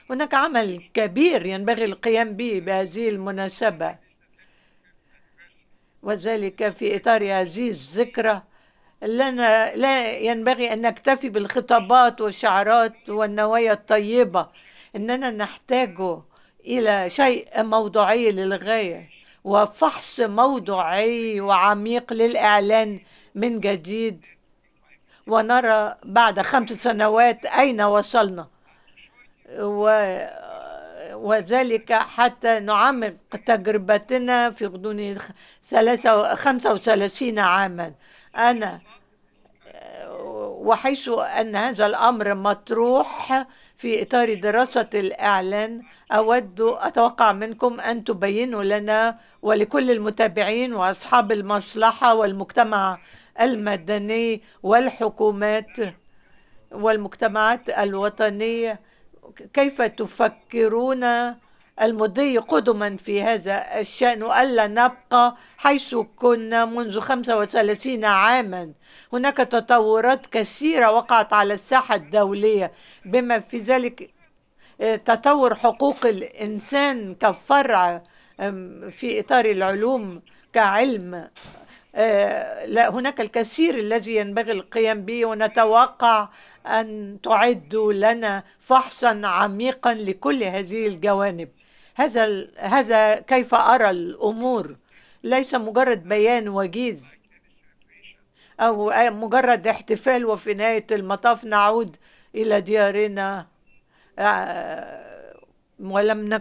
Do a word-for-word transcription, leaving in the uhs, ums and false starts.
هناك عمل كبير ينبغي القيام به بهذه المناسبة، وذلك في إطار هذه الذكرى. لنا لا ينبغي أن نكتفي بالخطابات والشعارات والنوايا الطيبة، إننا نحتاج إلى شيء موضوعي للغاية، وفحص موضوعي وعميق للإعلان من جديد، ونرى بعد خمس سنوات أين وصلنا، و وذلك حتى نعمق تجربتنا في غضون ثلاثة خمسة وثلاثين عاما. أنا وحيث أن هذا الأمر مطروح في إطار دراسة الإعلان، أود أتوقع منكم أن تبينوا لنا ولكل المتابعين وأصحاب المصلحة والمجتمع المدني والحكومات والمجتمعات الوطنية كيف تفكرون المضي قدما في هذا الشأن، وألا نبقى حيث كنا منذ خمسة وثلاثين عاما. هناك تطورات كثيرة وقعت على الساحة الدولية، بما في ذلك تطور حقوق الإنسان كفرع في إطار العلوم كعلم. لا، هناك الكثير الذي ينبغي القيام به، ونتوقع أن تعدوا لنا فحصا عميقا لكل هذه الجوانب. هذا هذا كيف أرى الأمور، ليس مجرد بيان وجيز أو مجرد احتفال وفي نهاية المطاف نعود إلى ديارنا ولم